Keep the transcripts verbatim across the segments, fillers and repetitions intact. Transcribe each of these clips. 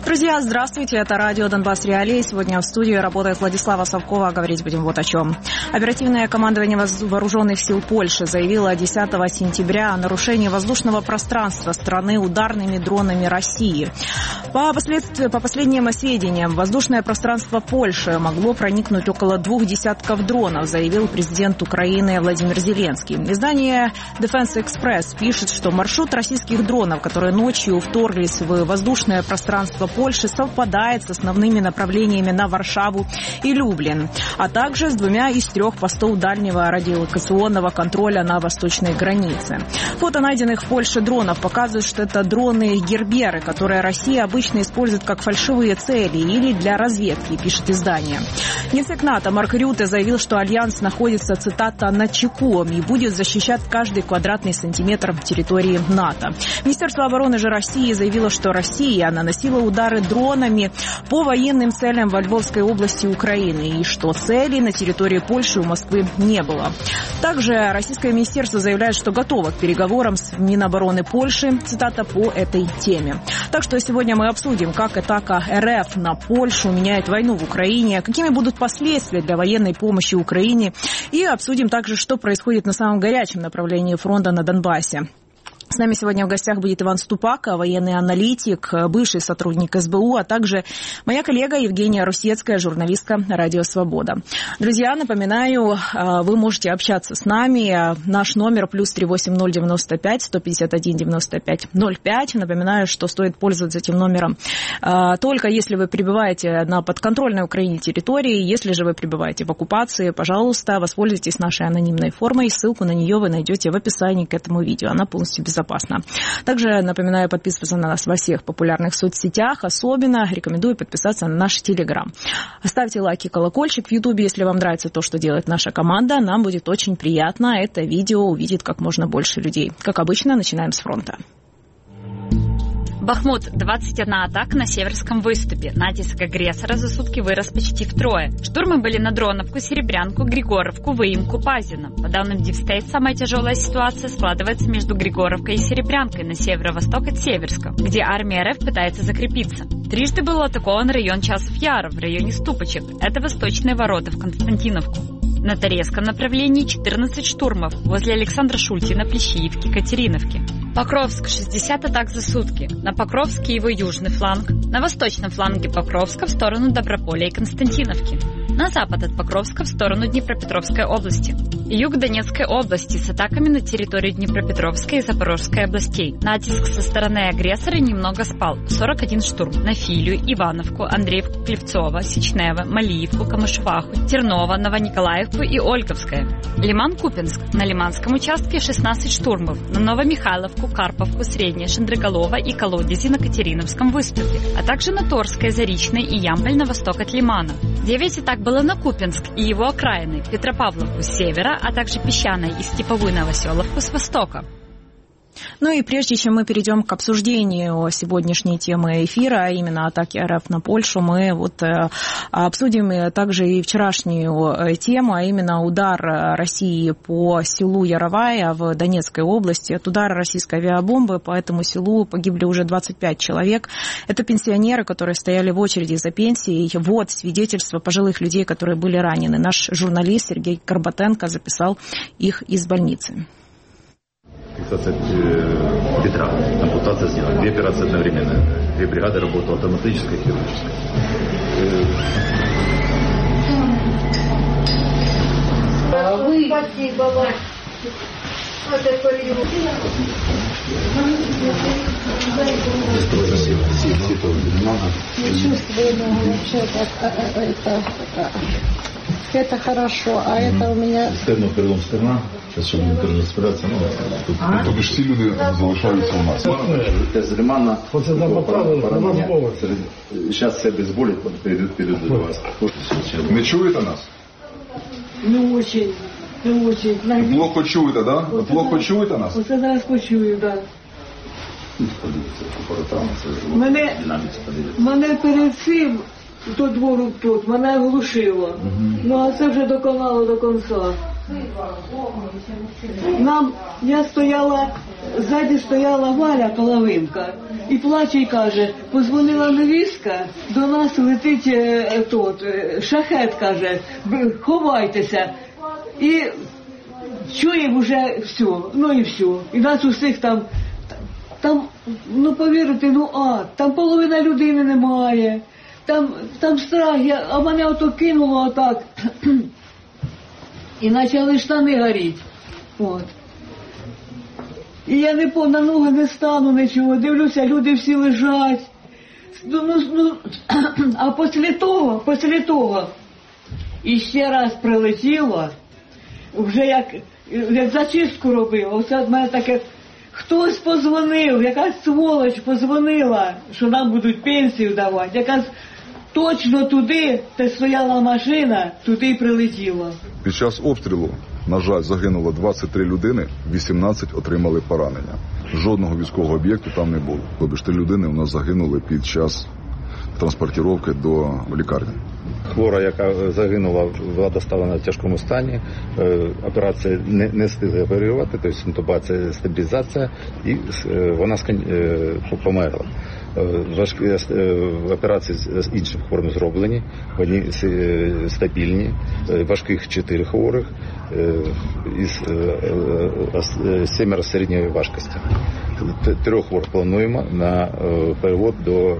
Друзья, здравствуйте, это радио «Донбасс Реалии». Сегодня в студии работает Владислава Совкова. Говорить будем вот о чем. Оперативное командование вооруженных сил Польши заявило десятого сентября о нарушении воздушного пространства страны ударными дронами России. По, послед... по последним сведениям, в воздушное пространство Польши могло проникнуть около двух десятков дронов, заявил президент Украины Владимир Зеленский. Издание Defense Express пишет, что маршрут российских дронов, которые ночью вторглись в воздушное пространство Польши, совпадает с основными направлениями на Варшаву и Люблин, а также с двумя из трех постов дальнего радиолокационного контроля на восточной границе. Фото найденных в Польше дронов показывают, что это дроны Герберы, которые Россия обычно использует как фальшивые цели или для разведки, пишет издание. Генсек НАТО Марк Рюте заявил, что Альянс находится, цитата, на чеку и будет защищать каждый квадратный сантиметр территории НАТО. Министерство обороны же России заявило, что Россия наносила удары дронами по военным целям во Львовской области Украины и что целей на территории Польши у Москвы не было. Также российское министерство заявляет, что готово к переговорам с Минобороны Польши, цитата, по этой теме. Так что сегодня мы обсудим, как атака РФ на Польшу меняет войну в Украине, какими будут последствия для военной помощи Украине, и обсудим также, что происходит на самом горячем направлении фронта на Донбассе. С нами сегодня в гостях будет Иван Ступак, военный аналитик, бывший сотрудник эс бэ у, а также моя коллега Евгения Русецкая, журналистка «Радио Свобода». Друзья, напоминаю, вы можете общаться с нами. Наш номер плюс три восемь ноль девяносто пять сто пятьдесят один девяносто пять ноль пять. Напоминаю, что стоит пользоваться этим номером только если вы пребываете на подконтрольной Украине территории. Если же вы пребываете в оккупации, пожалуйста, воспользуйтесь нашей анонимной формой. Ссылку на нее вы найдете в описании к этому видео. Она полностью безопасна. Опасно. Также напоминаю подписываться на нас во всех популярных соцсетях. Особенно рекомендую подписаться на наш Телеграм. Ставьте лайки, колокольчик в Ютубе, если вам нравится то, что делает наша команда. Нам будет очень приятно. Это видео увидит как можно больше людей. Как обычно, начинаем с фронта. Бахмут. двадцать одна атака на северском выступе. Натиск агрессора за сутки вырос почти втрое. Штурмы были на Дроновку, Серебрянку, Григоровку, Выемку, Пазино. По данным Дипстейт, самая тяжелая ситуация складывается между Григоровкой и Серебрянкой на северо-восток от Северска, где армия РФ пытается закрепиться. Трижды был атакован район Часов Яров в районе Ступочек. Это восточные ворота в Константиновку. На Торецком направлении четырнадцать штурмов возле Александра Шультина, Плещеевки, Катериновки. Покровск. шестьдесят атак за сутки. На Покровске его южный фланг. На восточном фланге Покровска в сторону Доброполя и Константиновки. На запад от Покровска в сторону Днепропетровской области. Юг Донецкой области с атаками на территорию Днепропетровской и Запорожской областей. Натиск со стороны агрессора немного спал. сорок один штурм. На Филию, Ивановку, Андреевку, Клевцово, Сечнево, Малиевку, Камышваху, Терново, Новониколаевку и Ольговское. Лиман-Купинск. На Лиманском участке шестнадцать штурмов. На Новомихайловку, Карповку, Среднее, Шендроголово и Колодези на Катериновском выступе. А также на Торское, Заречное и Ямполь на восток от Лимана. девять атак было на Купинск и его окраины, Петропавловку с севера, а также Песчаное и Степовую Новоселовку с востока. Ну и прежде чем мы перейдем к обсуждению сегодняшней темы эфира, а именно атаки РФ на Польшу, мы вот э, обсудим также и вчерашнюю тему, а именно удар России по селу Яровая в Донецкой области. От удара российской авиабомбы по этому селу погибли уже двадцать пять человек. Это пенсионеры, которые стояли в очереди за пенсией. Вот свидетельства пожилых людей, которые были ранены. Наш журналист Сергей Горбатенко записал их из больницы. Фиксация бедра, ампутация сделана. Две операции одновременно. Две бригады работают, автоматическая и хирургическая. Спасибо вам. Не чувствую вообще, это, это хорошо, а это у меня... Стерно, перелом стерна. Сейчас ще будемо теж розпиратися. Тобто ж всі люди залишаються у нас. З Лимана. Оце нам поправили, поправили. Зараз все безболить, підуть до вас. Не чуєте нас? Не очень, не очень. Плохо чуєте, да? Плохо чуєте нас? Оце зараз почую, так. Мене, мене перед цим, до двору тут, мене глушило. Ну, а це вже доконало до кінця. Нам, я стояла, ззаді стояла Валя Коловинка і плаче і каже, позвонила невістка, до нас летить е, тот, е, шахет, каже, ховайтеся. І чуємо вже все, ну і все. І нас усіх там, там, ну повірите, ну а, там половина людини немає, там, там страх, я, а мене ото кинуло отак. І почали штани горіти. От. І я не по на ноги не стану нічого, дивлюся, люди всі лежать. Ну, ну, ну, а після того, після того, і ще раз прилетіло, вже як, як зачистку робив, оце в мене таке, хтось позвонив, якась сволоч позвонила, що нам будуть пенсію давати, якась точно туди, де стояла машина, туди й прилетіло. Під час обстрілу, на жаль, загинуло двадцять три людини, вісімнадцять отримали поранення. Жодного військового об'єкту там не було. Тобто три людини у нас загинули під час транспортировки до лікарні. Хвора, яка загинула, була доставлена в тяжкому стані. Операція не, не встигла оперувати, тобто інтубація, стабілізація, і вона померла. Важкі операції з інших форм зроблені, вони стабільні, важких чотири хворих із сімеро середньої важкості. Трьох хворих плануємо на перевод до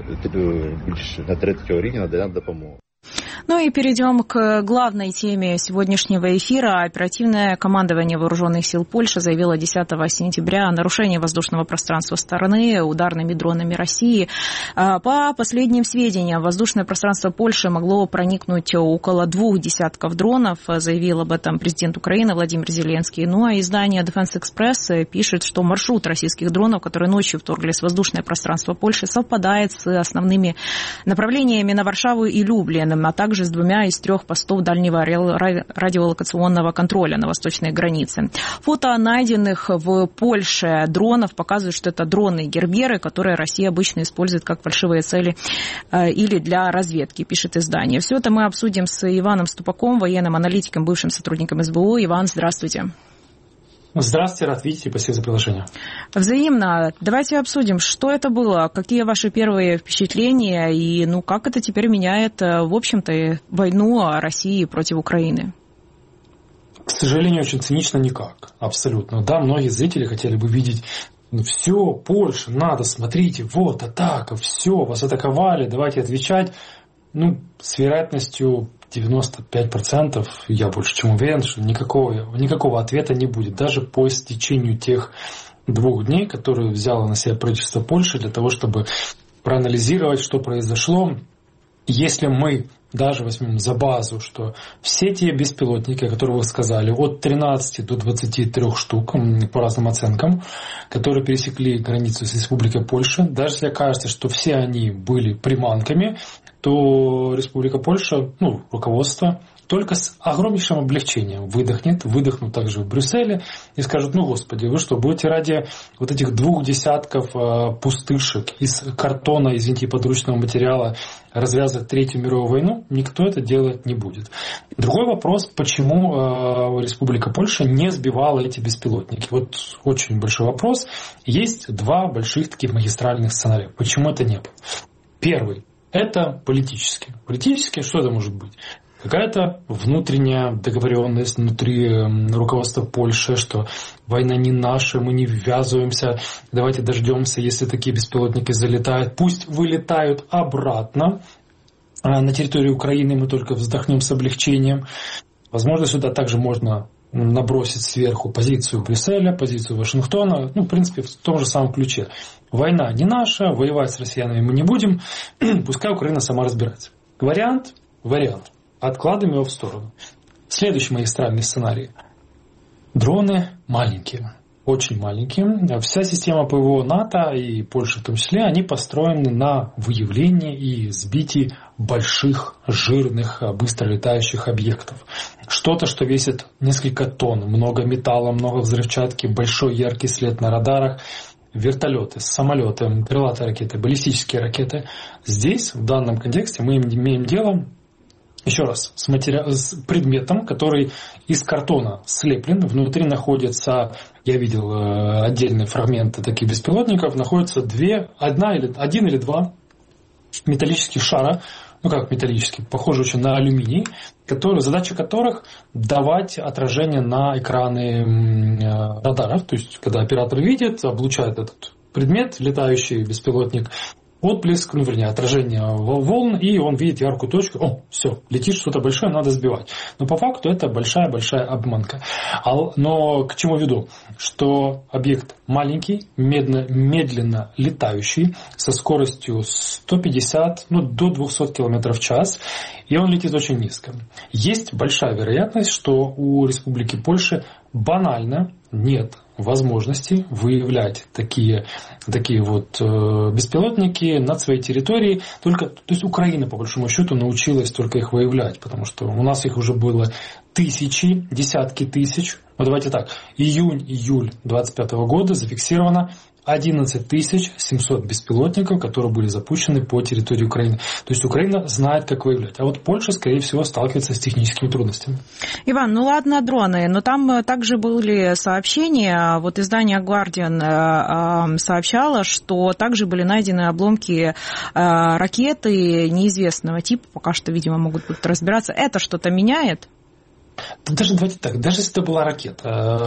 на третього рівня надання допомоги. Ну и перейдем к главной теме сегодняшнего эфира. Оперативное командование Вооруженных сил Польши заявило десятого сентября о нарушении воздушного пространства страны ударными дронами России. По последним сведениям, в воздушное пространство Польши могло проникнуть около двух десятков дронов, заявил об этом президент Украины Владимир Зеленский. Ну а издание Defense Express пишет, что маршрут российских дронов, которые ночью вторглись в воздушное пространство Польши, совпадает с основными направлениями на Варшаву и Люблин, а также с двумя из трех постов дальнего радиолокационного контроля на восточной границе. Фото найденных в Польше дронов показывают, что это дроны-герберы, которые Россия обычно использует как фальшивые цели или для разведки, пишет издание. Все это мы обсудим с Иваном Ступаком, военным аналитиком, бывшим сотрудником СБУ. Иван, здравствуйте. Здравствуйте, рад видеть и спасибо за приглашение. Взаимно. Давайте обсудим, что это было, какие ваши первые впечатления и ну, как это теперь меняет, в общем-то, войну России против Украины. К сожалению, очень цинично никак. Абсолютно. Да, многие зрители хотели бы видеть, ну все, Польша, надо, смотрите, вот атака, все, вас атаковали, давайте отвечать. Ну, с вероятностью девяносто пять процентов, я больше чем уверен, что никакого, никакого ответа не будет. Даже по истечению тех двух дней, которые взяло на себя правительство Польши для того, чтобы проанализировать, что произошло. Если мы даже возьмем за базу, что все те беспилотники, которые вы сказали, от тринадцати до двадцати трёх штук, по разным оценкам, которые пересекли границу с Республикой Польша, даже если окажется, что все они были приманками, то Республика Польша, ну, руководство, только с огромнейшим облегчением выдохнет, выдохнут также в Брюсселе и скажут, ну, господи, вы что, будете ради вот этих двух десятков э, пустышек из картона, извините, подручного материала развязывать Третью мировую войну? Никто это делать не будет. Другой вопрос, почему э, Республика Польша не сбивала эти беспилотники? Вот очень большой вопрос. Есть два больших таких магистральных сценария. Почему это не было? Первый. Это политически. Политически что это может быть? Какая-то внутренняя договоренность внутри руководства Польши, что война не наша, мы не ввязываемся, давайте дождемся, если такие беспилотники залетают, пусть вылетают обратно на территорию Украины, мы только вздохнем с облегчением. Возможно, сюда также можно набросить сверху позицию Брюсселя, позицию Вашингтона, ну, в принципе, в том же самом ключе. Война не наша, воевать с россиянами мы не будем, пускай Украина сама разбирается. Вариант? Вариант. Откладываем его в сторону. Следующий магистральный сценарий. Дроны маленькие, очень маленькие. Вся система ПВО НАТО и Польши в том числе, они построены на выявлении и сбитии больших, жирных, быстро летающих объектов. Что-то, что весит несколько тонн, много металла, много взрывчатки, большой яркий след на радарах. Вертолеты, самолеты, крылатые ракеты, баллистические ракеты. Здесь, в данном контексте, мы имеем дело Еще раз, с, матери... с предметом, который из картона слеплен, внутри находится, я видел э, отдельные фрагменты таких беспилотников, находятся две, одна или, один или два металлических шара, ну как металлические, похожи очень на алюминий, которые, задача которых давать отражение на экраны э, радаров, то есть когда оператор видит, облучает этот предмет, летающий беспилотник, отблеск, ну, вернее, отражение волн, и он видит яркую точку, о, все, летит что-то большое, надо сбивать. Но по факту это большая-большая обманка. Но к чему веду? Что объект маленький, медленно, медленно летающий, со скоростью сто пятьдесят, ну, до двести километров в час, и он летит очень низко. Есть большая вероятность, что у Республики Польша банально нет возможности выявлять такие, такие вот э, беспилотники над своей территорией. Только, то есть Украина, по большому счету, научилась только их выявлять, потому что у нас их уже было тысячи, десятки тысяч. Ну, давайте так, июнь-июль двадцать пятого года зафиксировано одиннадцать тысяч семьсот беспилотников, которые были запущены по территории Украины. То есть Украина знает, как выявлять. А вот Польша, скорее всего, сталкивается с техническими трудностями. Иван, ну ладно, дроны, но там также были сообщения. Вот издание Guardian сообщало, что также были найдены обломки ракеты неизвестного типа. Пока что, видимо, могут тут разбираться. Это что-то меняет? Даже, давайте так, даже если это была ракета,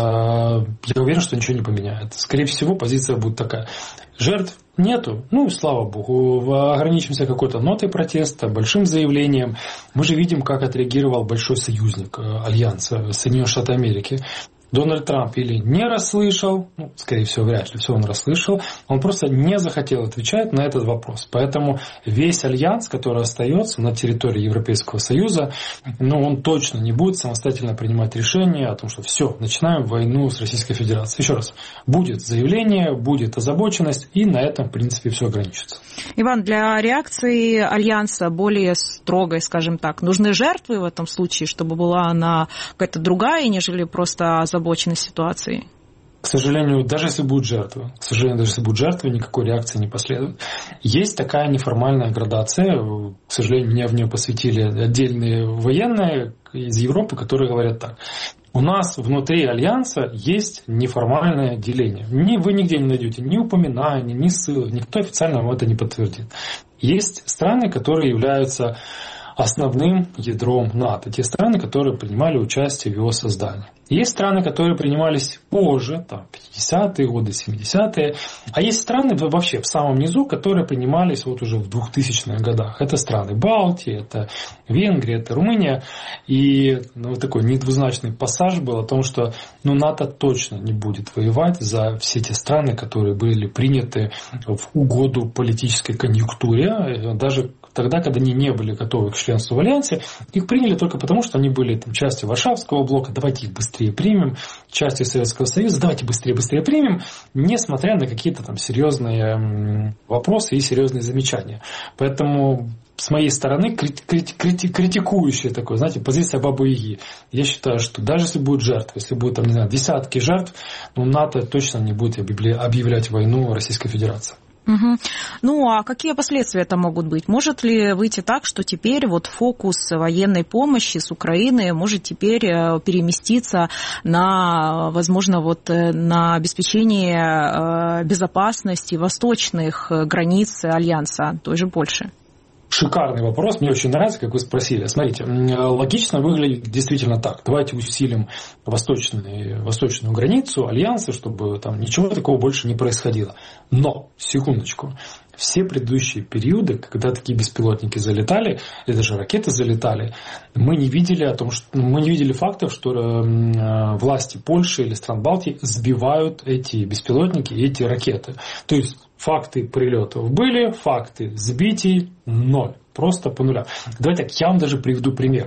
я уверен, что ничего не поменяет. Скорее всего, позиция будет такая. Жертв нету, ну, слава богу, ограничимся какой-то нотой протеста, большим заявлением. Мы же видим, как отреагировал большой союзник Альянса, Соединенные Штаты Америки. Дональд Трамп или не расслышал, ну, скорее всего, вряд ли, все он расслышал, он просто не захотел отвечать на этот вопрос. Поэтому весь альянс, который остается на территории Европейского Союза, ну, он точно не будет самостоятельно принимать решение о том, что все, начинаем войну с Российской Федерацией. Еще раз, будет заявление, будет озабоченность, и на этом, в принципе, все ограничится. Иван, для реакции альянса более строгой, скажем так, нужны жертвы в этом случае, чтобы была она какая-то другая, нежели просто озабоченность ситуации? К сожалению, даже если будут жертвы, к сожалению, даже если будут жертвы, никакой реакции не последует. Есть такая неформальная градация, к сожалению, меня в нее посвятили отдельные военные из Европы, которые говорят так. У нас внутри Альянса есть неформальное деление. Ни, вы нигде не найдете ни упоминаний, ни ссылок, никто официально вам это не подтвердит. Есть страны, которые являются основным ядром НАТО. Те страны, которые принимали участие в его создании. Есть страны, которые принимались позже, там, пятидесятые годы, семидесятые. А есть страны вообще в самом низу, которые принимались вот уже в двухтысячных годах. Это страны Балтии, это Венгрия, это Румыния. И ну, вот такой недвузначный пассаж был о том, что ну, НАТО точно не будет воевать за все те страны, которые были приняты в угоду политической конъюнктуре. Даже тогда, когда они не были готовы к членству в Альянсе, их приняли только потому, что они были там, частью Варшавского блока, давайте их быстрее примем, частью Советского Союза, давайте быстрее-быстрее примем, несмотря на какие-то там серьезные вопросы и серьезные замечания. Поэтому с моей стороны крити- крити- критикующая такой, знаете, позиция Бабы-Яги. Я считаю, что даже если будут жертвы, если будут там, не знаю, десятки жертв, ну, НАТО точно не будет объявлять войну Российской Федерации. Угу. Ну, а какие последствия это могут быть? Может ли выйти так, что теперь вот фокус военной помощи с Украины может теперь переместиться на, возможно, вот на обеспечение безопасности восточных границ Альянса, той же Польши? Шикарный вопрос, мне очень нравится, как вы спросили. Смотрите, логично выглядит действительно так. Давайте усилим восточную, восточную границу Альянса, чтобы там ничего такого больше не происходило. Но, секундочку, все предыдущие периоды, когда такие беспилотники залетали, и даже ракеты залетали, мы не видели о том, что мы не видели фактов, что власти Польши или стран Балтии сбивают эти беспилотники и эти ракеты. То есть факты прилетов были, факты сбитий ноль. Просто по нулям. Давайте так, я вам даже приведу пример.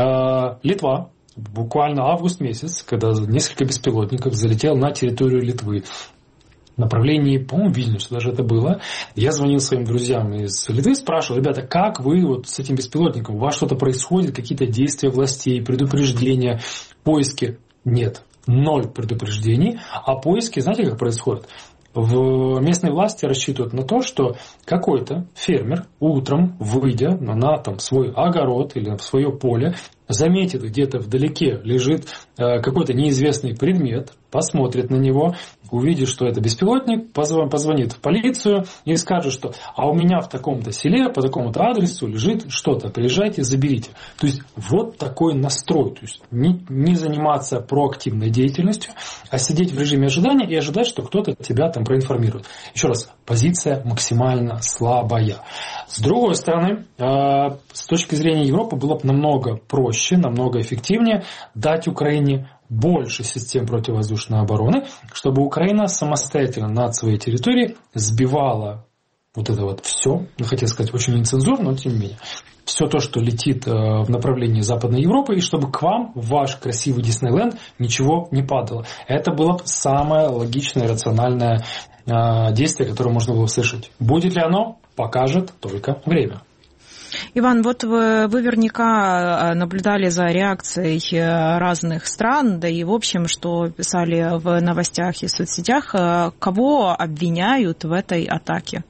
Литва, буквально август месяц, когда несколько беспилотников залетел на территорию Литвы, в направлении, по-моему, Вильнюса даже это было. Я звонил своим друзьям из Литвы, спрашивал, ребята, как вы вот с этим беспилотником? У вас что-то происходит, какие-то действия властей, предупреждения, поиски? Нет, ноль предупреждений. А поиски, знаете, как происходят? в местные власти рассчитывают на то, что какой-то фермер утром, выйдя на там, свой огород или в свое поле, заметит, где-то вдалеке лежит э, какой-то неизвестный предмет, посмотрит на него, увидит, что это беспилотник, позвонит в полицию и скажет, что а у меня в таком-то селе, по такому-то адресу лежит что-то, приезжайте, заберите. То есть вот такой настрой. То есть не, не заниматься проактивной деятельностью, а сидеть в режиме ожидания и ожидать, что кто-то тебя там проинформирует. Еще раз, позиция максимально слабая. С другой стороны, э, с точки зрения Европы было бы намного проще, намного эффективнее дать Украине больше систем противовоздушной обороны, чтобы Украина самостоятельно над своей территорией сбивала вот это вот все, ну, хотел сказать очень нецензурно, но тем не менее, все то, что летит в направлении Западной Европы, и чтобы к вам, в ваш красивый Диснейленд, ничего не падало. Это было бы самое логичное и рациональное действие, которое можно было услышать. Будет ли оно, покажет только время. Иван, вот вы, вы наверняка наблюдали за реакцией разных стран, да и в общем, что писали в новостях и соцсетях, кого обвиняют в этой атаке?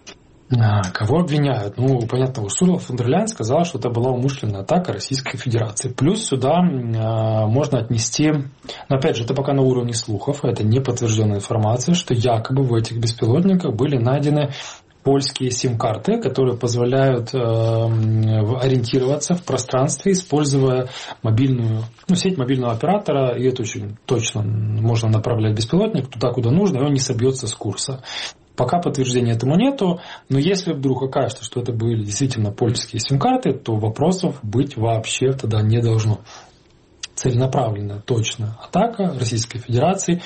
Кого обвиняют? Ну, понятно, Урсула фон дер Ляйен сказала, что это была умышленная атака Российской Федерации. Плюс сюда э, можно отнести, но опять же, это пока на уровне слухов, это не подтвержденная информация, что якобы в этих беспилотниках были найдены польские сим-карты, которые позволяют э, ориентироваться в пространстве, используя мобильную, ну, сеть мобильного оператора, и это очень точно можно направлять беспилотник туда, куда нужно, и он не собьется с курса. Пока подтверждения этому нету, но если вдруг окажется, что это были действительно польские сим-карты, то вопросов быть вообще тогда не должно. Целенаправленная, точно атака Российской Федерации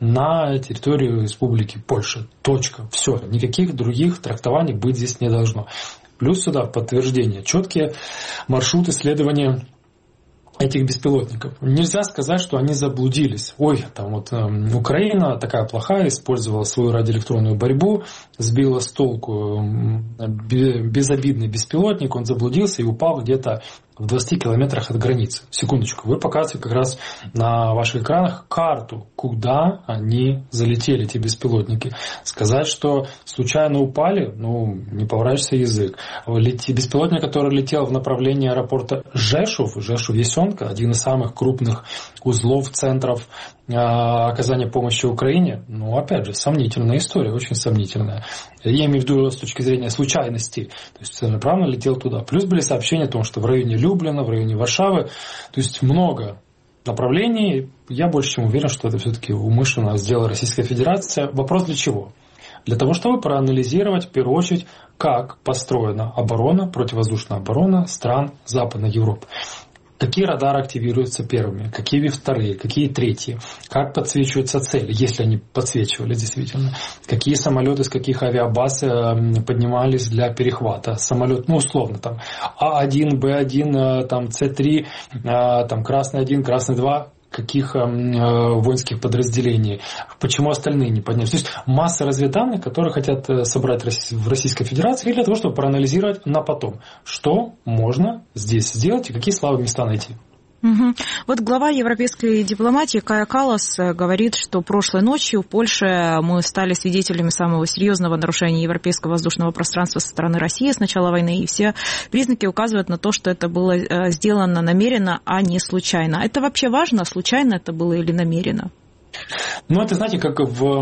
на территорию Республики Польша. Точка. Все. Никаких других трактований быть здесь не должно. Плюс сюда подтверждение. Четкие маршруты следования этих беспилотников. Нельзя сказать, что они заблудились. Ой, там вот э, Украина такая плохая, использовала свою радиоэлектронную борьбу, сбила с толку э, безобидный беспилотник, он заблудился и упал где-то в двадцати километрах от границы. Секундочку, вы показываете как раз на ваших экранах карту, куда они залетели, эти беспилотники. Сказать, что случайно упали, ну, не поворачивается язык. Беспилотник, который летел в направлении аэропорта Жешув, Жешув-Ясенка, один из самых крупных узлов, центров оказания помощи Украине, ну, опять же, сомнительная история, очень сомнительная. Я имею в виду с точки зрения случайностей. То есть целенаправленно летел туда. Плюс были сообщения о том, что в районе Люблина, в районе Варшавы, то есть много направлений. Я больше чем уверен, что это все-таки умышленно сделала Российская Федерация. Вопрос для чего? Для того, чтобы проанализировать, в первую очередь, как построена оборона, противовоздушная оборона стран Западной Европы. Какие радары активируются первыми, какие вторые, какие третьи, как подсвечиваются цели, если они подсвечивали действительно, какие самолеты с каких авиабаз поднимались для перехвата. Самолет, ну условно, там А один, Б один, там С три, там Красный один, Красный два, каких э, воинских подразделений, почему остальные не поднялись. То есть масса разведданных, которые хотят собрать в Российской Федерации для того, чтобы проанализировать на потом, что можно здесь сделать и какие слабые места найти. Угу. Вот глава европейской дипломатии Кая Каллас говорит, что прошлой ночью в Польше мы стали свидетелями самого серьезного нарушения европейского воздушного пространства со стороны России с начала войны, и все признаки указывают на то, что это было сделано намеренно, а не случайно. Это вообще важно, случайно это было или намеренно? Ну, это, знаете, как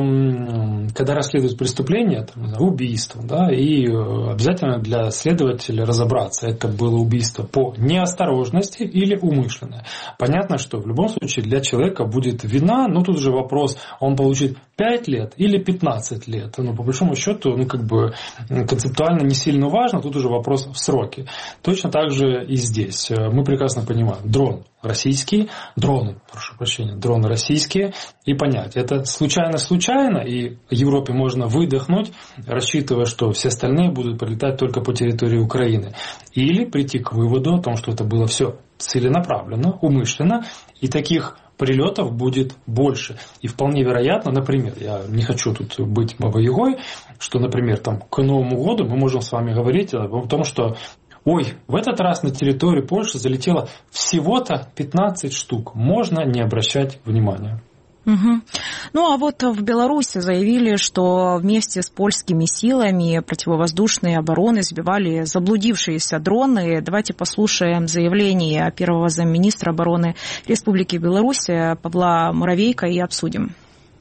в, когда расследуют преступление, там, убийство, да, и обязательно для следователя разобраться, это было убийство по неосторожности или умышленное. Понятно, что в любом случае для человека будет вина, но тут же вопрос, он получит пять лет или пятнадцать лет. Ну, по большому счету, ну, как бы концептуально не сильно важно, тут уже вопрос в сроке. Точно так же и здесь. Мы прекрасно понимаем, дрон российский, дроны, прошу прощения, дроны российские, и понять, это случайно-случайно, и Европе можно выдохнуть, рассчитывая, что все остальные будут прилетать только по территории Украины. Или прийти к выводу о том, что это было все целенаправленно, умышленно, и таких прилетов будет больше. И вполне вероятно, например, я не хочу тут быть бабой-ягой, что, например, там, к Новому году мы можем с вами говорить о том, что ой, в этот раз на территории Польши залетело всего-то пятнадцать штук. Можно не обращать внимания. Угу. Ну а вот в Беларуси заявили, что вместе с польскими силами противовоздушной обороны сбивали заблудившиеся дроны. Давайте послушаем заявление первого замминистра обороны Республики Беларусь Павла Муравейка и обсудим.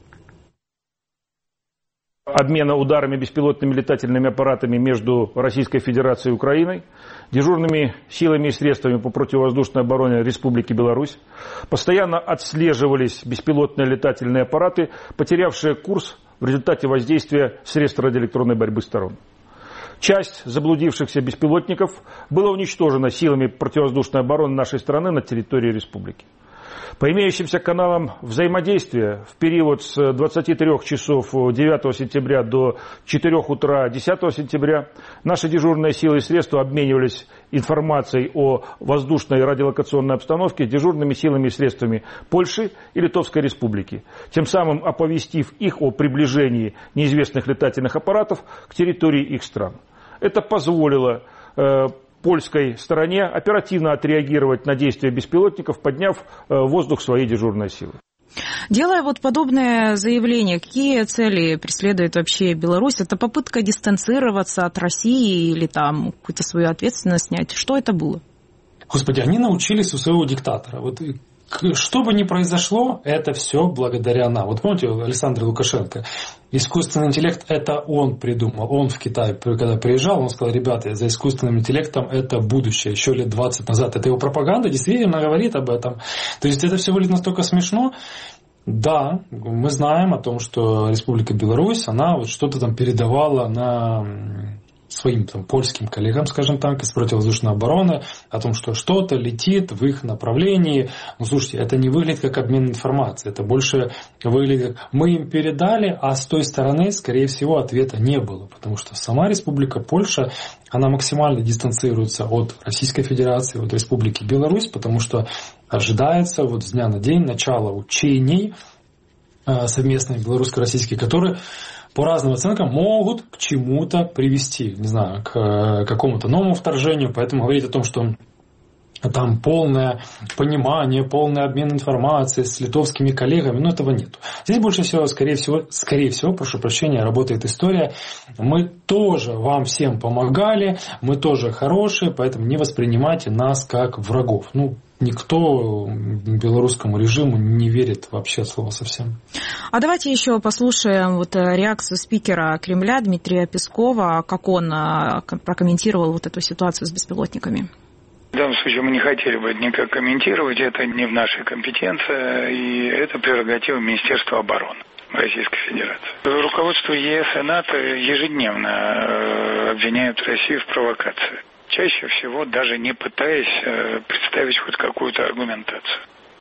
Обмена ударами беспилотными летательными аппаратами между Российской Федерацией и Украиной, дежурными силами и средствами по противовоздушной обороне Республики Беларусь постоянно отслеживались беспилотные летательные аппараты, потерявшие курс в результате воздействия средств радиоэлектронной борьбы сторон. Часть заблудившихся беспилотников была уничтожена силами противовоздушной обороны нашей страны на территории республики. По имеющимся каналам взаимодействия в период с двадцати трёх часов девятого сентября до четырёх утра десятого сентября наши дежурные силы и средства обменивались информацией о воздушной и радиолокационной обстановке дежурными силами и средствами Польши и Литовской Республики, тем самым оповестив их о приближении неизвестных летательных аппаратов к территории их стран. Это позволило э, польской стороне оперативно отреагировать на действия беспилотников, подняв в воздух свои дежурные силы. Делая вот подобное заявление, какие цели преследует вообще Беларусь? Это попытка дистанцироваться от России или там какую-то свою ответственность снять? Что это было? Господи, они научились у своего диктатора. Вот что бы ни произошло, это все благодаря нам. Вот помните, Александр Лукашенко, искусственный интеллект, это он придумал. Он в Китай, когда приезжал, он сказал: ребята, за искусственным интеллектом это будущее. Еще лет двадцать назад. Это его пропаганда действительно говорит об этом. То есть это все выглядит настолько смешно. Да, мы знаем о том, что Республика Беларусь, она вот что-то там передавала на своим там польским коллегам, скажем так, из противовоздушной обороны, о том, что что-то летит в их направлении. Ну, слушайте, это не выглядит как обмен информацией, это больше выглядит как мы им передали, а с той стороны, скорее всего, ответа не было, потому что сама Республика Польша, она максимально дистанцируется от Российской Федерации, от Республики Беларусь, потому что ожидается вот с дня на день начало учений совместных белорусско-российских, которые по разным оценкам могут к чему-то привести, не знаю, к какому-то новому вторжению, поэтому говорить о том, что там полное понимание, полный обмен информацией с литовскими коллегами, но этого нет. Здесь больше всего, скорее всего, скорее всего, прошу прощения, работает история. Мы тоже вам всем помогали, мы тоже хорошие, поэтому не воспринимайте нас как врагов. Ну, никто белорусскому режиму не верит вообще от слова совсем. А давайте еще послушаем вот реакцию спикера Кремля Дмитрия Пескова, как он прокомментировал вот эту ситуацию с беспилотниками. В данном случае мы не хотели бы никак комментировать, это не в нашей компетенции, и это прерогатива Министерства обороны Российской Федерации. Руководство ЕС и НАТО ежедневно обвиняют Россию в провокации, чаще всего даже не пытаясь представить хоть какую-то аргументацию.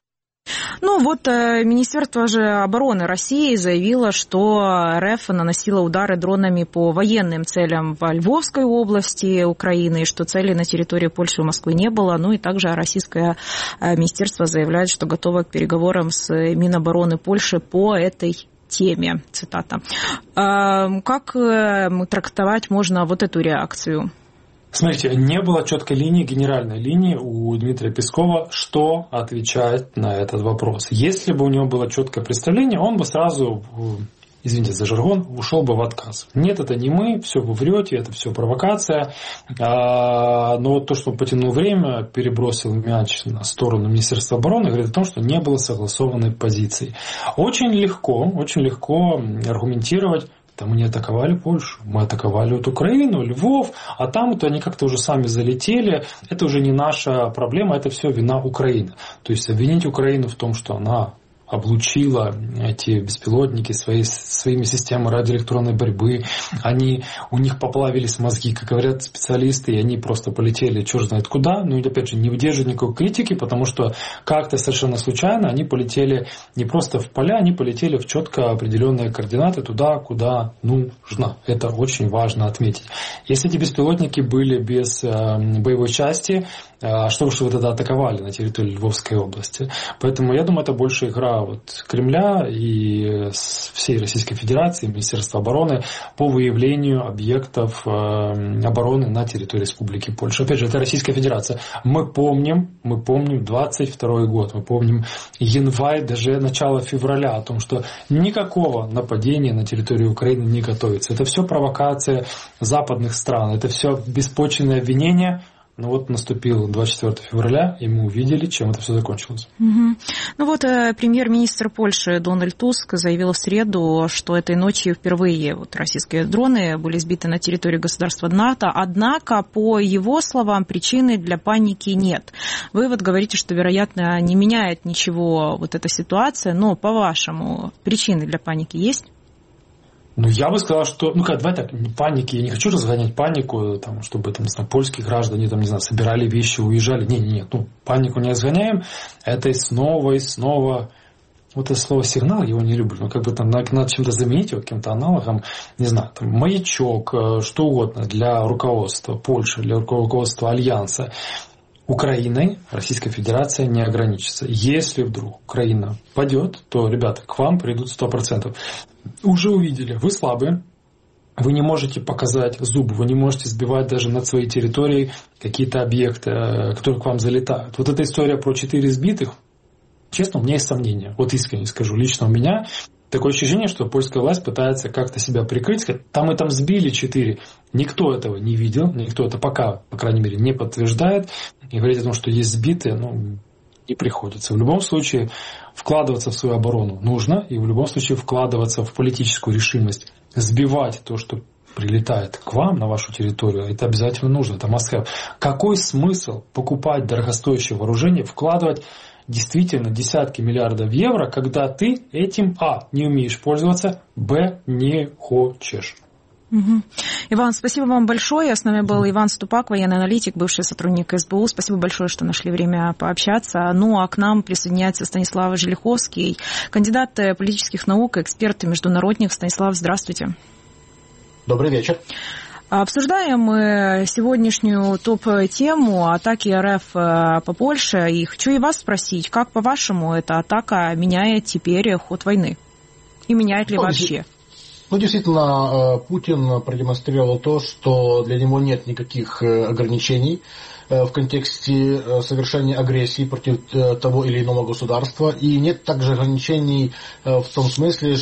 Ну вот Министерство же обороны России заявило, что РФ наносила удары дронами по военным целям в Львовской области Украины, и что целей на территории Польши и Москвы не было. Ну и также российское министерство заявляет, что готово к переговорам с Минобороны Польши по этой теме. Цитата. Как трактовать можно вот эту реакцию? Смотрите, не было четкой линии, генеральной линии у Дмитрия Пескова, что отвечать на этот вопрос. Если бы у него было четкое представление, он бы сразу, извините за жаргон, ушел бы в отказ. Нет, это не мы, все вы врете, это все провокация. Но вот то, что он потянул время, перебросил мяч на сторону Министерства обороны, говорит о том, что не было согласованной позиции. Очень легко, очень легко аргументировать. Там мы не атаковали Польшу, мы атаковали вот Украину, Львов, а там вот они как-то уже сами залетели. Это уже не наша проблема, это все вина Украины. То есть обвинить Украину в том, что она облучила эти беспилотники свои, своими системами радиоэлектронной борьбы. Они, у них поплавились мозги, как говорят специалисты, и они просто полетели черт знает куда. Ну и опять же не выдерживают никакой критики, потому что как-то совершенно случайно они полетели не просто в поля, они полетели в четко определенные координаты туда, куда нужно. Это очень важно отметить. Если эти беспилотники были без э, боевой части, э, что же вы тогда атаковали на территории Львовской области? Поэтому я думаю, это больше игра вот, Кремля и всей Российской Федерации, Министерства обороны по выявлению объектов обороны на территории Республики Польша. Опять же, это Российская Федерация. Мы помним, мы помним двадцать второй год, мы помним январь, даже начало февраля, о том, что никакого нападения на территорию Украины не готовится. Это все провокация западных стран, это все беспочвенное обвинение. Ну вот наступил двадцать четвёртого февраля, и мы увидели, чем это все закончилось. Угу. Ну вот э, премьер-министр Польши Дональд Туск заявил в среду, что этой ночью впервые вот, российские дроны были сбиты на территории государства НАТО, однако, по его словам, причины для паники нет. Вы вот говорите, что, вероятно, не меняет ничего вот эта ситуация, но, по-вашему, причины для паники есть? Ну, я бы сказал, что... Ну, как, давай так, паники. Я не хочу разгонять панику, там, чтобы, там, не знаю, польские граждане, там, не знаю, собирали вещи, уезжали. Не-не-не, ну, панику не разгоняем. Это и снова, и снова... Вот это слово «сигнал», его не люблю. Но как бы там надо чем-то заменить его, каким-то аналогом. Не знаю, там, маячок, что угодно для руководства Польши, для руководства Альянса. Украиной Российская Федерация не ограничится. Если вдруг Украина падет, то, ребята, к вам придут сто процентов. Уже увидели, вы слабые, вы не можете показать зубы, вы не можете сбивать даже над своей территорией какие-то объекты, которые к вам залетают. Вот эта история про четыре сбитых, честно, у меня есть сомнения. Вот искренне скажу, лично у меня такое ощущение, что польская власть пытается как-то себя прикрыть, сказать, там и там сбили четыре. Никто этого не видел, никто это пока, по крайней мере, не подтверждает. И говорить о том, что есть сбитые, ну, не приходится. В любом случае, вкладываться в свою оборону нужно, и в любом случае вкладываться в политическую решимость, сбивать то, что прилетает к вам на вашу территорию, это обязательно нужно, это must have. Какой смысл покупать дорогостоящее вооружение, вкладывать действительно десятки миллиардов евро, когда ты этим, а, не умеешь пользоваться, б, не хочешь? Угу. Иван, спасибо вам большое. С нами был Иван Ступак, военный аналитик, бывший сотрудник эс бэ у. Спасибо большое, что нашли время пообщаться. Ну, а к нам присоединяется Станислав Желиховский, кандидат политических наук, эксперт и международник. Станислав, здравствуйте. Добрый вечер. Обсуждаем мы сегодняшнюю топ-тему атаки эр эф по Польше. И хочу и вас спросить, как, по-вашему, эта атака меняет теперь ход войны? И меняет ли вообще? Ну, действительно, Путин продемонстрировал то, что для него нет никаких ограничений в контексте совершения агрессии против того или иного государства. И нет также ограничений в том смысле,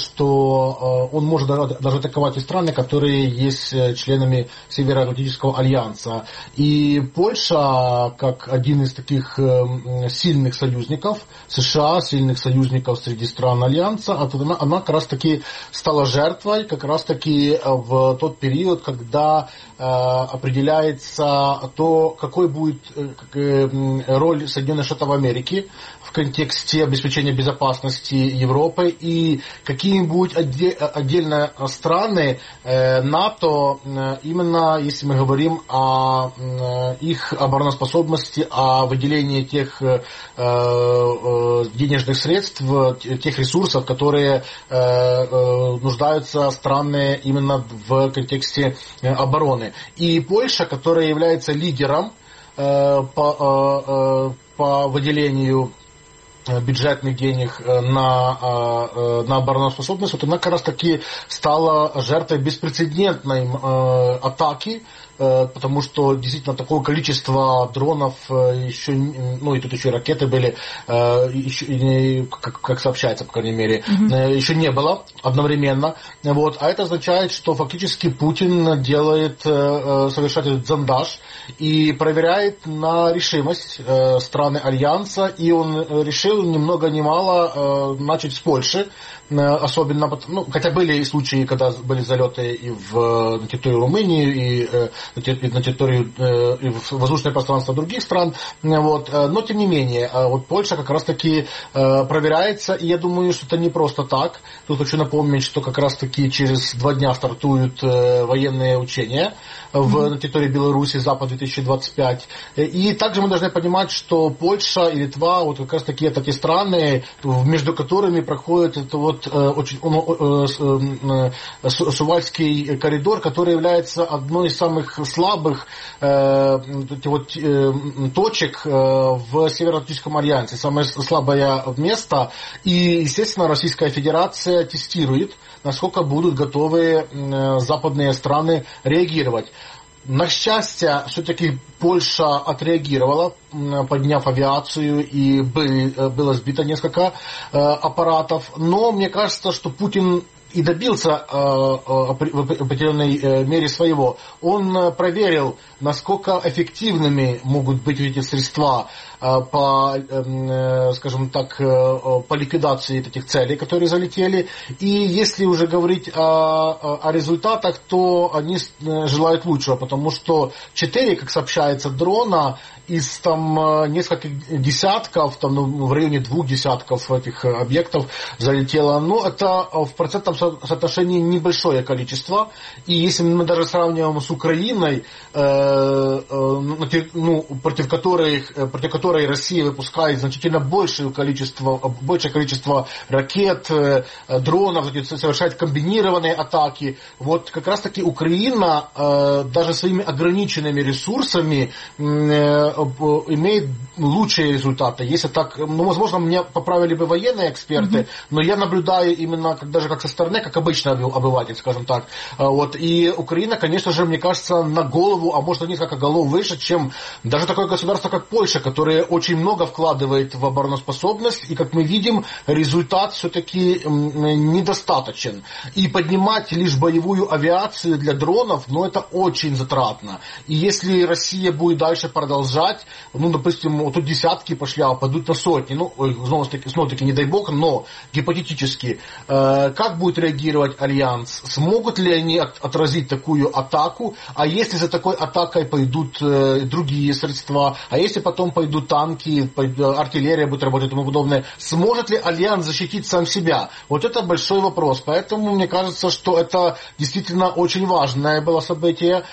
что он может даже атаковать и страны, которые есть членами Североатлантического альянса. И Польша, как один из таких сильных союзников США, сильных союзников среди стран альянса, она, она как раз таки стала жертвой как раз таки в тот период, когда э, определяется то, какой будет э, роль Соединенных Штатов Америки в контексте обеспечения безопасности Европы и какие-нибудь отде- отдельные страны э, НАТО, э, именно если мы говорим о э, их обороноспособности, о выделении тех э, э, денежных средств, тех ресурсов, которые э, э, нуждаются страны именно в контексте обороны. И Польша, которая является лидером э, по, э, по выделению бюджетных денег на, на обороноспособность, вот она как раз таки стала жертвой беспрецедентной э, атаки, э, потому что действительно такого количества дронов э, еще, ну и тут еще и ракеты были, э, еще, как, как сообщается, по крайней мере, mm-hmm. э, еще не было одновременно. Вот. А это означает, что фактически Путин делает, э, совершает этот зондаж и проверяет на решимость э, страны Альянса, и он решил ни много ни мало э, начать с Польши, э, особенно, ну, хотя были и случаи, когда были залеты и в, на территорию Румынии, и, э, и на территорию, э, и в воздушное пространство других стран, э, вот, э, но тем не менее, э, вот Польша как раз таки э, проверяется, и я думаю, что это не просто так. Тут хочу напомнить, что как раз таки через два дня стартуют э, военные учения в, mm-hmm. на территории Беларуси, Запад две тысячи двадцать пять, и также мы должны понимать, что Польша и Литва, вот как раз таки это те страны, между которыми проходит это вот э, очень э, э, э, Сувальский коридор, который является одной из самых слабых э, вот, э, точек э, в Североатлантическом альянсе, самое слабое место. И, естественно, Российская Федерация тестирует, насколько будут готовы э, западные страны реагировать. На счастье, все-таки Польша отреагировала, подняв авиацию, и были, было сбито несколько э, аппаратов. Но мне кажется, что Путин и добился э, в определенной э, мере своего. Он э, проверил, насколько эффективными могут быть эти средства э, по, э, скажем так, э, по ликвидации этих целей, которые залетели. И если уже говорить о, о результатах, то они желают лучшего, потому что четыре, как сообщается, дрона из там нескольких десятков, там, ну, в районе двух десятков этих объектов залетело. Но это в процентном соотношении небольшое количество. И если мы даже сравниваем с Украиной, э, э, ну, против, которой, против которой Россия выпускает значительно большее количество, большее количество ракет, э, дронов, совершает комбинированные атаки, вот как раз таки Украина э, даже своими ограниченными ресурсами э, имеет лучшие результаты. Если так, ну, возможно, меня поправили бы военные эксперты, mm-hmm. но я наблюдаю именно как, даже как со стороны, как обычный обыватель, скажем так. Вот. И Украина, конечно же, мне кажется, на голову, а может, несколько голов выше, чем даже такое государство, как Польша, которое очень много вкладывает в обороноспособность, и, как мы видим, результат все-таки недостаточен. И поднимать лишь боевую авиацию для дронов, ну, это очень затратно. И если Россия будет дальше продолжать, ну, допустим, вот тут десятки пошли, а пойдут на сотни, ну, снова-таки, снова-таки не дай бог, но гипотетически, э, как будет реагировать Альянс? Смогут ли они от, отразить такую атаку? А если за такой атакой пойдут э, другие средства? А если потом пойдут танки, пойдут, артиллерия будет работать и тому подобное? Сможет ли Альянс защитить сам себя? Вот это большой вопрос. Поэтому мне кажется, что это действительно очень важное было событие.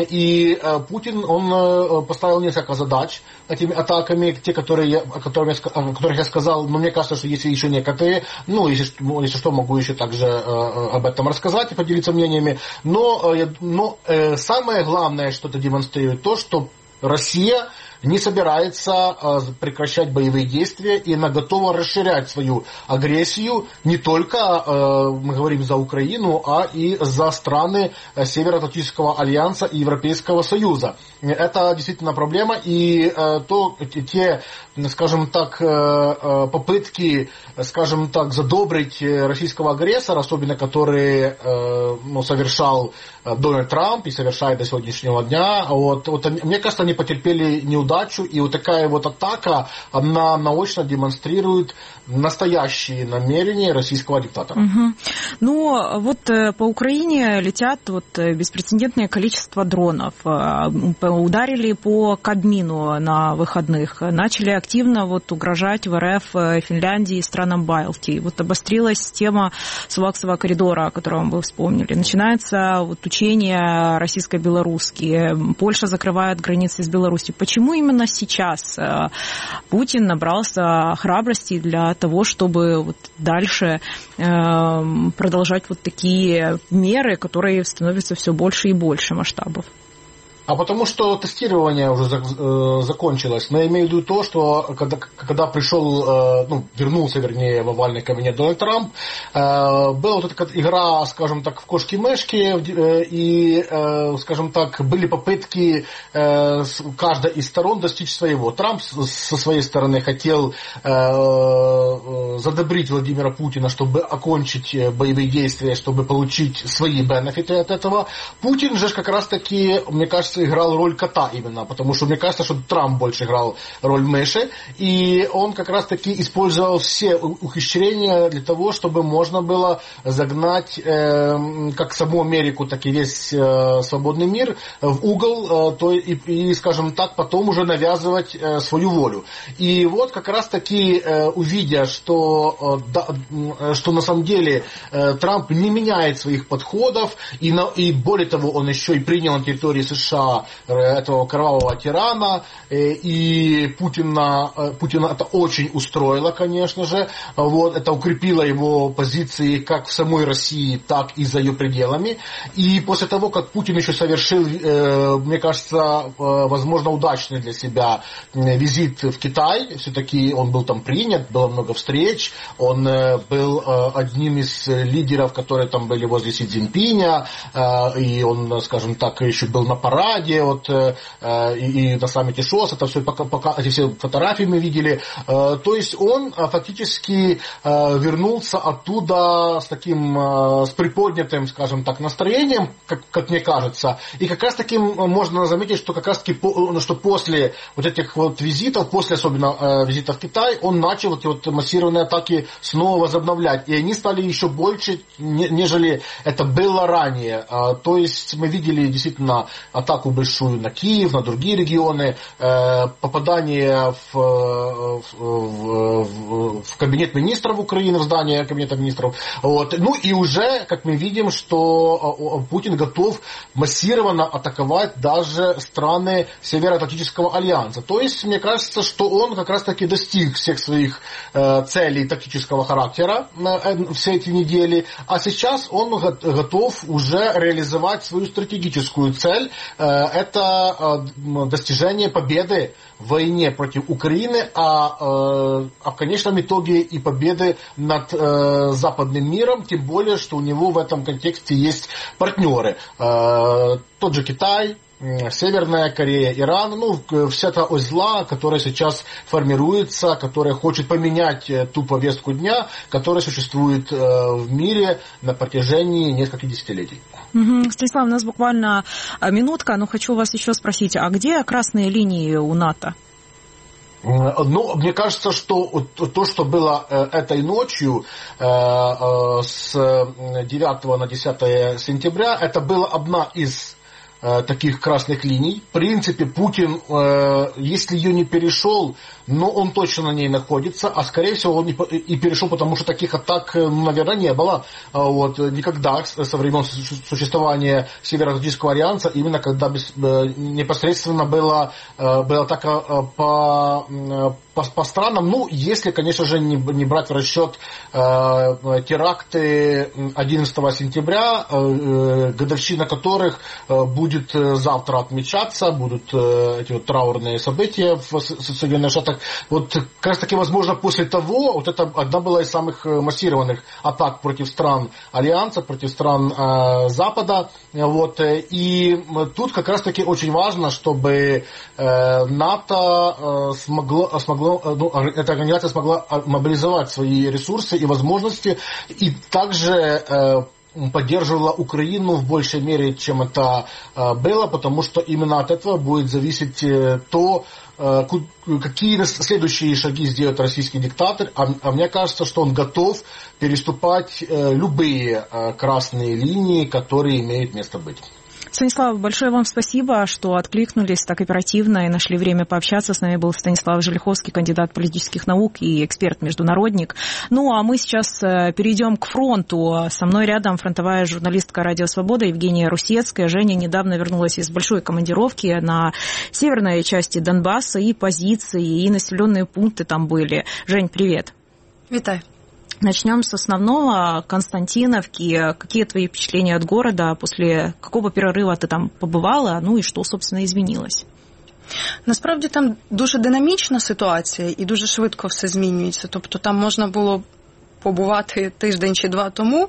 И э, Путин, он э, поставил несколько задач этими атаками, те, которые я, о, которых я, о которых я сказал, но мне кажется, что есть еще некоторые, ну, если, если что, могу еще также э, об этом рассказать и поделиться мнениями, но, э, но э, самое главное, что это демонстрирует, то, что Россия не собирается э, прекращать боевые действия, и она готова расширять свою агрессию не только, э, мы говорим, за Украину, а и за страны Североатлантического альянса и Европейского Союза. Это действительно проблема, и э, то, те, скажем так, э, попытки, скажем так, задобрить российского агрессора, особенно который э, ну, совершал Дональд Трамп и совершает до сегодняшнего дня, вот, вот, мне кажется, они потерпели неудачу. И вот такая вот атака, она наочно демонстрирует настоящие намерения российского диктатора. Угу. Ну, вот по Украине летят вот беспрецедентное количество дронов. Ударили по Кабмину на выходных. Начали активно вот угрожать в РФ, Финляндии и странам Балтии. Вот обострилась тема Сувалкского коридора, о котором вы вспомнили. Начинается вот учение российско-белорусские. Польша закрывает границы с Беларусью. Почему именно сейчас Путин набрался храбрости для того, чтобы вот дальше продолжать вот такие меры, которые становятся все больше и больше масштабов? А потому что тестирование уже э, закончилось. Но я имею в виду то, что когда, когда пришел, э, ну, вернулся, вернее, в овальный кабинет Дональд Трамп, э, была вот эта игра, скажем так, в кошки-мышки, э, и, э, скажем так, были попытки э, каждой из сторон достичь своего. Трамп со своей стороны хотел э, задобрить Владимира Путина, чтобы окончить боевые действия, чтобы получить свои бенефиты от этого. Путин же как раз-таки, мне кажется, играл роль кота именно, потому что мне кажется, что Трамп больше играл роль мыши, и он как раз таки использовал все ухищрения для того, чтобы можно было загнать э, как саму Америку, так и весь э, свободный мир в угол, э, то и, и, скажем так, потом уже навязывать э, свою волю. И вот как раз таки, э, увидя, что, э, да, что на самом деле э, Трамп не меняет своих подходов, и, на, и более того, он еще и принял на территории США лица этого кровавого тирана, и Путина, Путина это очень устроило, конечно же, вот, это укрепило его позиции как в самой России, так и за ее пределами, и после того, как Путин еще совершил, мне кажется, возможно, удачный для себя визит в Китай, все-таки он был там принят, было много встреч, он был одним из лидеров, которые там были возле Си Цзиньпиня, и он, скажем так, еще был на параде, вот, и, и на саммите ШОС, это все, пока, пока, эти все фотографии мы видели, то есть он фактически вернулся оттуда с таким, с приподнятым, скажем так, настроением, как, как мне кажется, и как раз таки можно заметить, что как раз таки, что после вот этих вот визитов, после особенно визита в Китай, он начал эти вот массированные атаки снова возобновлять, и они стали еще больше, нежели это было ранее. То есть мы видели действительно атаку большую на Киев, на другие регионы, попадание в, в, в, в кабинет министров Украины, в здание кабинета министров. Вот. Ну и уже, как мы видим, что Путин готов массированно атаковать даже страны Североатлантического альянса. То есть мне кажется, что он как раз таки достиг всех своих целей тактического характера все эти недели, а сейчас он готов уже реализовать свою стратегическую цель. Это достижение победы в войне против Украины, а, а в конечном итоге и победы над западным миром, тем более, что у него в этом контексте есть партнеры. Тот же Китай, Северная Корея, Иран, ну, вся эта ось зла, которая сейчас формируется, которая хочет поменять ту повестку дня, которая существует в мире на протяжении нескольких десятилетий. Угу. Станислав, у нас буквально минутка, но хочу вас еще спросить, а где красные линии у НАТО? Ну, мне кажется, что то, что было этой ночью с девятого на десятое сентября, это была одна из таких красных линий. В принципе, Путин, если ее не перешел, но он точно на ней находится, а скорее всего он и перешел, потому что таких атак, наверное, не было вот, никогда со времен существования Североатлантического альянса, именно когда непосредственно была, была атака по, по, по странам. Ну, если, конечно же, не, не брать в расчет теракты одиннадцатого сентября, годовщина которых будет завтра отмечаться, будут эти вот траурные события в Соединенных Штатах. Вот как раз таки, возможно, после того, вот это одна была из самых массированных атак против стран Альянса, против стран э, Запада. Вот, и тут как раз таки очень важно, чтобы э, НАТО э, смогло, смогло ну, эта организация смогла мобилизовать свои ресурсы и возможности, и также э, поддерживала Украину в большей мере, чем это было, потому что именно от этого будет зависеть то, какие следующие шаги сделает российский диктатор. А мне кажется, что он готов переступать любые красные линии, которые имеют место быть. Станислав, большое вам спасибо, что откликнулись так оперативно и нашли время пообщаться. С нами был Станислав Желиховский, кандидат политических наук и эксперт-международник. Ну, а мы сейчас перейдем к фронту. Со мной рядом фронтовая журналистка «Радио Свобода» Евгения Русецкая. Женя недавно вернулась из большой командировки на северной части Донбасса, и позиции, и населенные пункты там были. Жень, привет. Витаю. Начнем с основного, Константиновки. Какие твои впечатления от города? После какого перерыва ти там побувала? Ну і що, собственно, змінилось? Насправді там дуже динамічна ситуація і дуже швидко все змінюється. Тобто там можна було побувати тиждень чи два тому,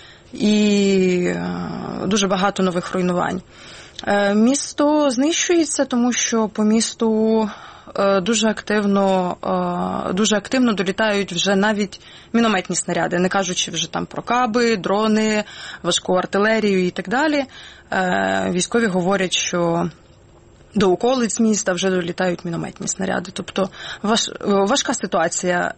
і дуже багато нових руйнувань. Місто знищується, тому що по місту дуже активно, дуже активно долітають вже навіть мінометні снаряди, не кажучи вже там про каби, дрони, важку артилерію і так далі. Військові говорять, що до околиць міста вже долітають мінометні снаряди. Тобто важ, важка ситуація.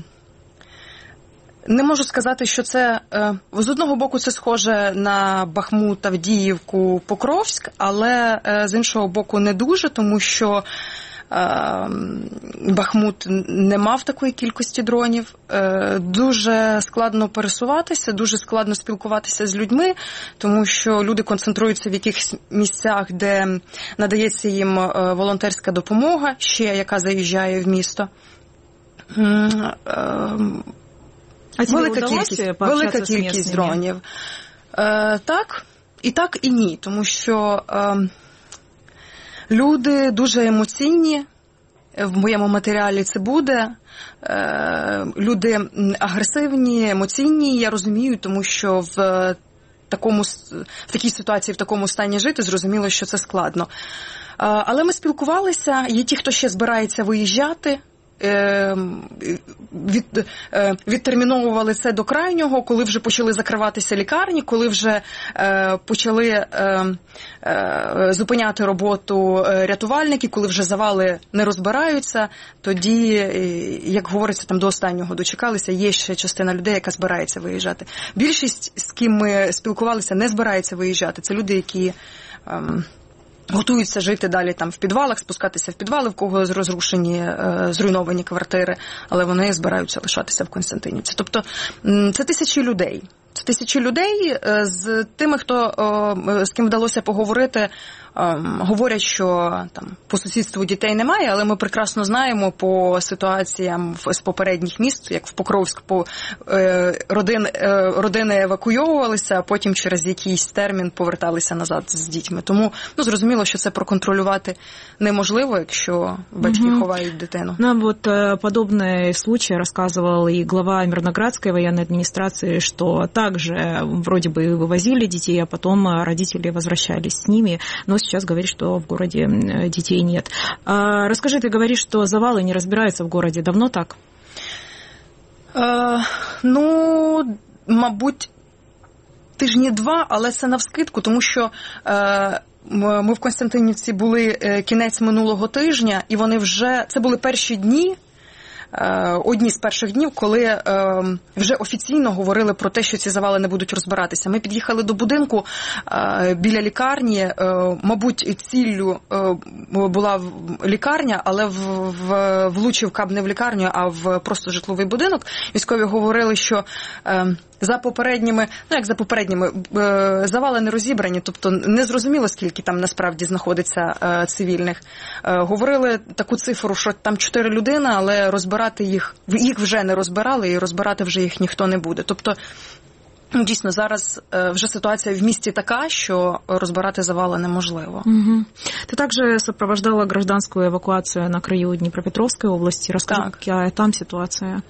Не можу сказати, що це, з одного боку, це схоже на Бахмут, Авдіївку, Покровськ, але з іншого боку не дуже, тому що Бахмут не мав такої кількості дронів. Дуже складно пересуватися, дуже складно спілкуватися з людьми, тому що люди концентруються в якихось місцях, де надається їм волонтерська допомога, ще яка заїжджає в місто. А велика кількість, велика кількість дронів. Е, так, і так, і ні, тому що е, люди дуже емоційні, в моєму матеріалі це буде, е, люди агресивні, емоційні, я розумію, тому що в такому, в такій ситуації, в такому стані жити, зрозуміло, що це складно. Е, але ми спілкувалися, є ті, хто ще збирається виїжджати, Від, відтерміновували це до крайнього, коли вже почали закриватися лікарні, коли вже е, почали е, е, зупиняти роботу рятувальники, коли вже завали не розбираються, тоді, як говориться, там до останнього дочекалися, є ще частина людей, яка збирається виїжджати. Більшість, з ким ми спілкувалися, не збирається виїжджати. Це люди, які е, готуються жити далі там в підвалах, спускатися в підвали, в кого розрушені, е, зруйновані квартири, але вони збираються лишатися в Константинівці. Тобто це тисячі людей. Це тисячі людей. Е, з тими, хто, е, з ким вдалося поговорити, е, говорять, що там по сусідству дітей немає, але ми прекрасно знаємо по ситуаціям з попередніх міст, як в Покровськ, по, е, родин, е, родини евакуйовувалися, а потім через якийсь термін поверталися назад з дітьми. Тому, ну, зрозуміло, что это проконтролировать неможливо, якщо батьки угу. ховають дитину. Нам вот подобные случаи рассказывал и глава Мирноградской военной администрации, что также вроде бы вывозили детей, а потом родители возвращались с ними, но сейчас говорит, что в городе детей нет. А расскажи, ты говоришь, что завалы не разбираются в городе. Давно так? Е, ну, мабуть, тижні два, але це навскидку, тому що е, ми в Константинівці були кінець минулого тижня, і вони вже, це були перші дні, одні з перших днів, коли вже офіційно говорили про те, що ці завали не будуть розбиратися. Ми під'їхали до будинку біля лікарні, мабуть, ціллю була лікарня, але влучив каб не в лікарню, а в просто житловий будинок. Військові говорили, що за попередніми, ну як за попередніми, завали не розібрані, тобто не зрозуміло, скільки там насправді знаходиться цивільних. Говорили таку цифру, що там чотири людини, але розбирати їх, їх вже не розбирали і розбирати вже їх ніхто не буде. Тобто, ну, дійсно, зараз вже ситуація в місті така, що розбирати завали неможливо. Угу. Ты также сопровождала гражданскую эвакуацию на краю Днепропетровской области. Расскажи, так. Какая там ситуация?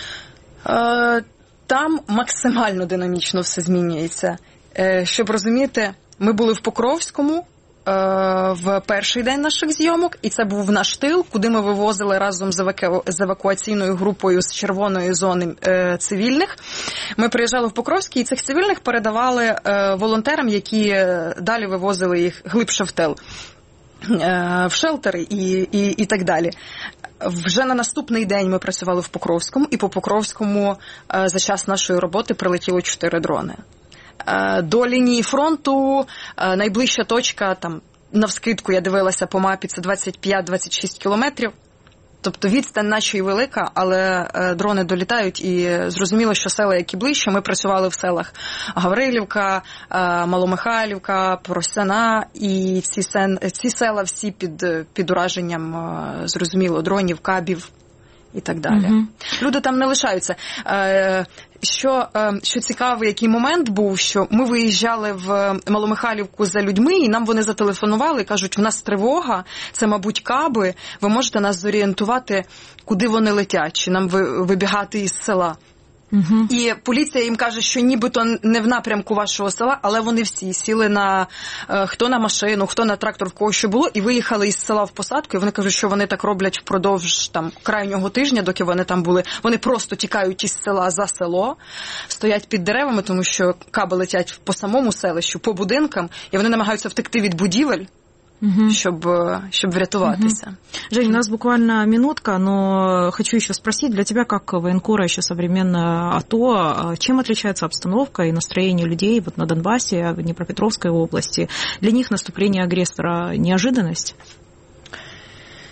Там максимально динамічно все змінюється. Щоб розуміти, ми були в Покровському в перший день наших зйомок, і це був наш тил, куди ми вивозили разом з, еваку... з евакуаційною групою з червоної зони е, цивільних. Ми приїжджали в Покровський, і цих цивільних передавали е, волонтерам, які далі вивозили їх глибше в тил, е, в шелтери і, і, і так далі. Вже на наступний день ми працювали в Покровському, і по Покровському е, за час нашої роботи прилетіло чотири дрони. До лінії фронту найближча точка, там, навскидку я дивилася по мапі, це двадцять п'ять - двадцять шість кілометрів. Тобто відстань наче велика, але дрони долітають, і зрозуміло, що села, які ближче, ми працювали в селах Гаврилівка, Маломихайлівка, Поросяна, і ці, сен, ці села всі під, під ураженням, зрозуміло, дронів, кабів і так далі. Угу. Люди там не лишаються. Що, що цікавий, який момент був, що ми виїжджали в Маломихайлівку за людьми, і нам вони зателефонували і кажуть, в нас тривога, це, мабуть, каби, ви можете нас зорієнтувати, куди вони летять, чи нам вибігати із села. Угу. І поліція їм каже, що нібито не в напрямку вашого села, але вони всі сіли на хто на машину, хто на трактор, в кого що було, і виїхали із села в посадку, і вони кажуть, що вони так роблять впродовж там крайнього тижня, доки вони там були. Вони просто тікають із села за село, стоять під деревами, тому що каби летять по самому селищу, по будинкам, і вони намагаються втекти від будівель, Угу. Щоб, чтобы врятуватися. Угу. Жень, у нас буквально минутка, но хочу еще спросить, для тебя, как военкора еще современного АТО, чем отличается обстановка и настроение людей вот на Донбассе, в Днепропетровской области? Для них наступление агрессора – неожиданность?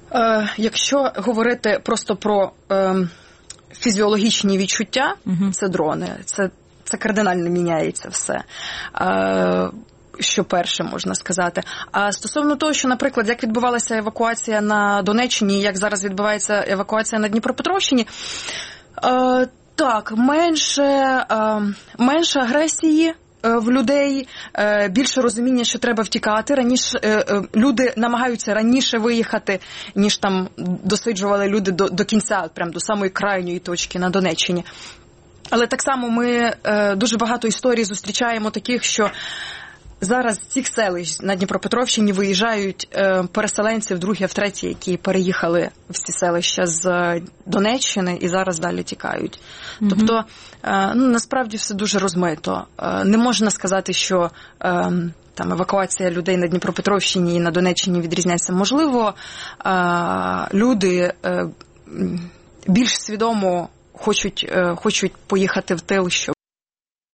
Е, якщо говорити просто про е, фізіологічні відчуття, угу. це дрони, це, це кардинально міняється все. Е, що перше можна сказати. А стосовно того, що, наприклад, як відбувалася евакуація на Донеччині, як зараз відбувається евакуація на Дніпропетровщині, е, так, менше, е, менше агресії в людей, більше розуміння, що треба втікати. Раніше люди намагаються раніше виїхати, ніж там досиджували люди до, до кінця, прям до самої крайньої точки на Донеччині. Але так само ми дуже багато історій зустрічаємо таких, що зараз з цих селищ на Дніпропетровщині виїжджають переселенці вдруге, втретє, які переїхали в ці селища з Донеччини і зараз далі тікають. Mm-hmm. Тобто, ну, насправді все дуже розмито. Не можна сказати, що там евакуація людей на Дніпропетровщині і на Донеччині відрізняється. Можливо, люди більш свідомо хочуть, хочуть поїхати в тил, щоб